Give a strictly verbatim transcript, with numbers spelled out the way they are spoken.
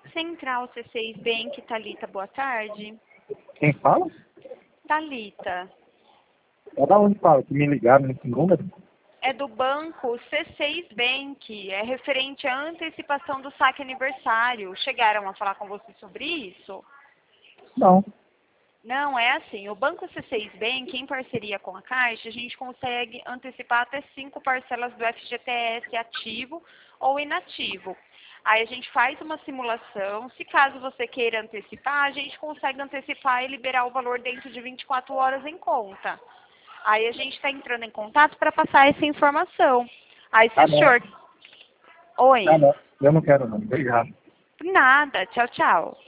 Central C seis Bank, Thalita, boa tarde. Quem fala? Thalita, É da onde fala? Que me ligaram nesse número? é do banco C seis Bank, é referente à antecipação do saque aniversário. Chegaram a falar com você sobre isso? Não. Não, é assim, o Banco C seis Bank, em parceria com a Caixa, a gente consegue antecipar até cinco parcelas do F G T S ativo ou inativo. Aí a gente faz uma simulação, se caso você queira antecipar, a gente consegue antecipar e liberar o valor dentro de vinte e quatro horas em conta. Aí a gente está entrando em contato para passar essa informação. Aí se Tá o bom. senhor... Oi? Tá bom. Eu não quero não. Obrigado. Nada, tchau, tchau.